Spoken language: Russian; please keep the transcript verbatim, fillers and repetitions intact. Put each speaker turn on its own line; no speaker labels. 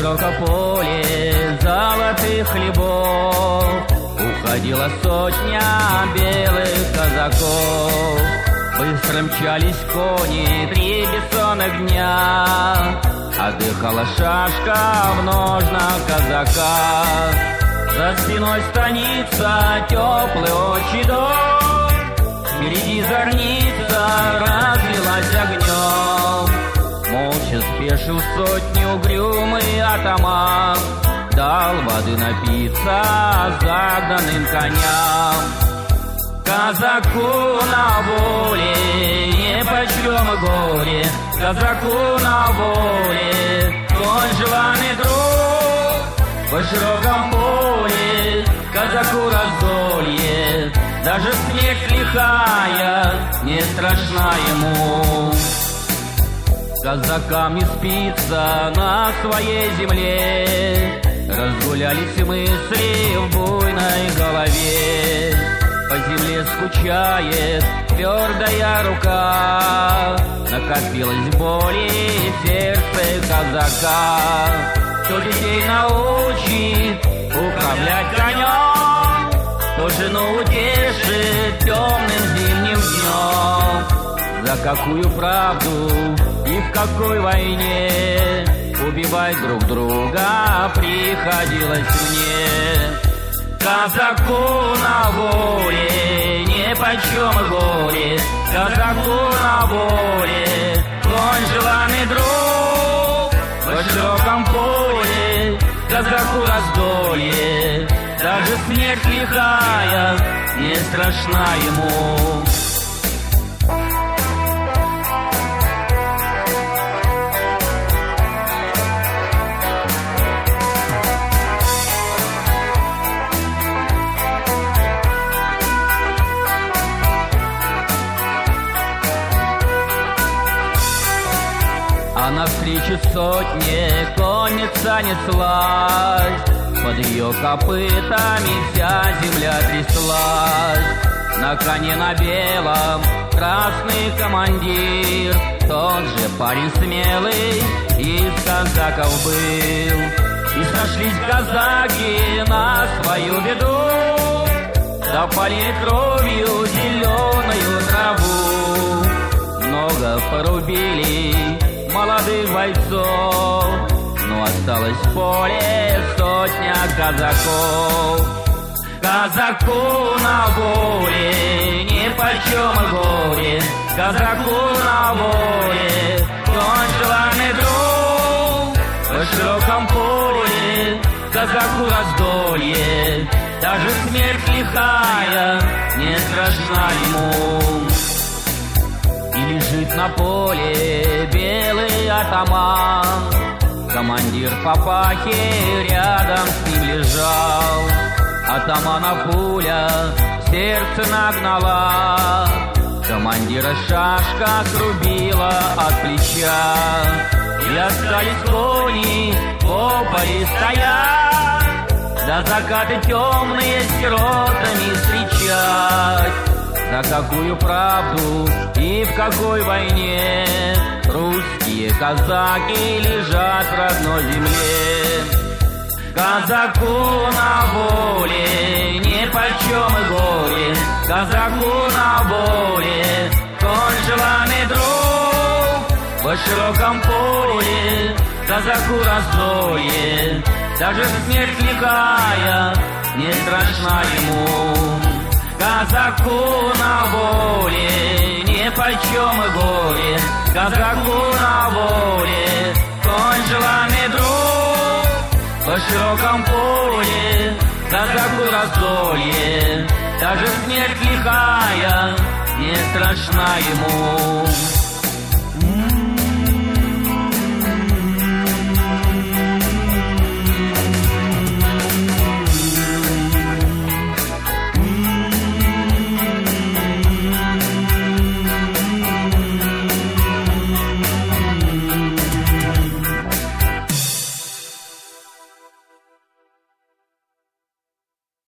широком поле золотых хлебов уходила сотня белых казаков. Быстро мчались кони три бессонных дня, отдыхала шашка в ножнах казака. За спиной станица, теплый очи дом, впереди зорница разлилась огнем. Молча спешил сотню угрюмый атаман, дал воды напиться загнанным коням. Казаку на воле нипочем горе, казаку на воле твой желанный друг. По широком поле казаку раздолье, даже смерть лихая не страшна ему. Казакам не спится на своей земле, разгулялись мысли в буйной голове. По земле скучает твердая рука, накопилось боли в сердце казака. Кто детей научит управлять конем, кто жену утешит темным зимним днем. За какую правду и в какой войне убивать друг друга приходилось мне. Казаку на воле нипочем горе, казаку на воле твой желанный друг. По широком поле казаку раздолье, даже смерть лихая не страшна ему. А навстречу сотне конница неслась, под ее копытами вся земля тряслась. На коне на белом красный командир, тот же парень смелый из казаков был. И сошлись казаки на свою беду, запалили кровью зеленую траву. Много порубили молодых бойцов, но осталось в поле сотня казаков. Казаку на воле нипочем горе, казаку на воле твой желанный друг. По широком поле казаку раздолье, даже смерть лихая не страшна ему. И лежит на поле белый атаман, командир папахи рядом с ним лежал. Атамана пуля в сердце нагнала, командира шашка срубила от плеча. И остались кони в поле стоять, до заката темные с сиротами встречать. За какую правду и в какой войне русские казаки лежат в родной земле. Казаку на воле нипочем горе, казаку на воле твой желанный друг. По широком поле казаку раздолье, даже смерть лихая не страшна ему. Казаку на воле нипочем горе, казаку на воле твой желанный друг. По широком поле казаку раздолье, даже смерть лихая не страшна ему.